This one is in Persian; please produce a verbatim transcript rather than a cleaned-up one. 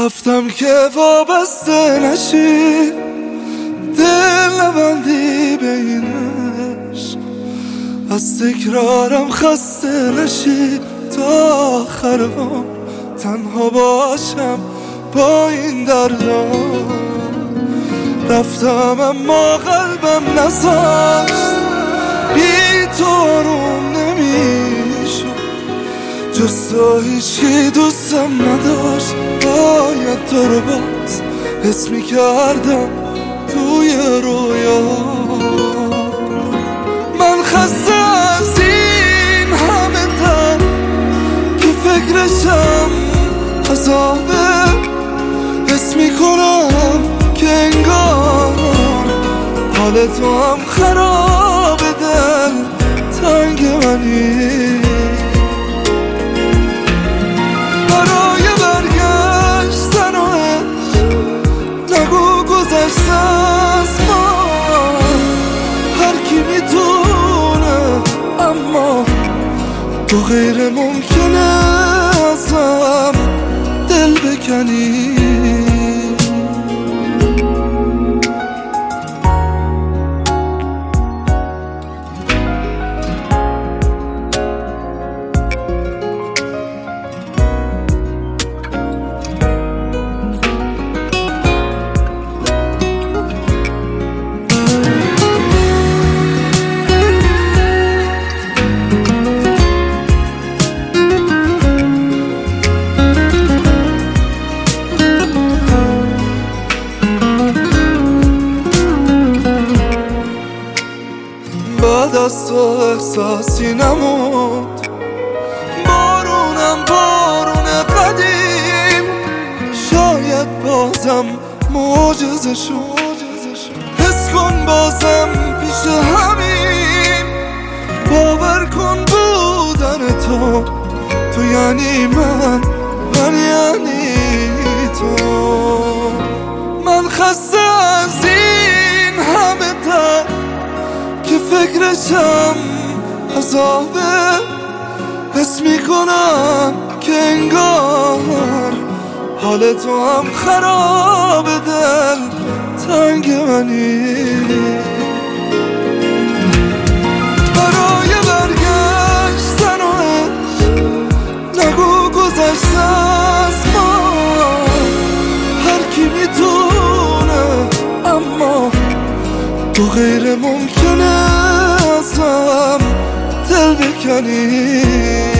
رفتم که وابسته نشی، دل نبندی به این عشق، از تکرارم خسته نشی، تا آخر عمر تنها باشم با این دردا. رفتم اما قلبم نذاشت، بی تو آروم نمیشد، جز تو هیچی دوستم نداشت. باید تو رو باز حس میکردم توی رویا. من خسته از این همه دم که فکرشم عذابه، حس میکنم که انگار حال تو هم خراب، دل تنگ منی. برای برگشتن و عشق نگو گذشته از ما، هر کی میتونه اما تو غیر ممکنه ازم دل بکنی. بعد از تو احساسی نمود، بارونم بارون قدیم، شاید بازم معجزه شد. حس کن بازم پیش همین، باور کن بودن تو، تو یعنی من، من یعنی تو. من خسته از این همه درد که فکرشم عذابه، حس میکنم که انگار حال تو هم خراب، دل تنگ منی. برای برگشتن و عشق نگو گذشته از ما، هر کی میتونه اما تو غیر ممکنه ازم دل بکنی.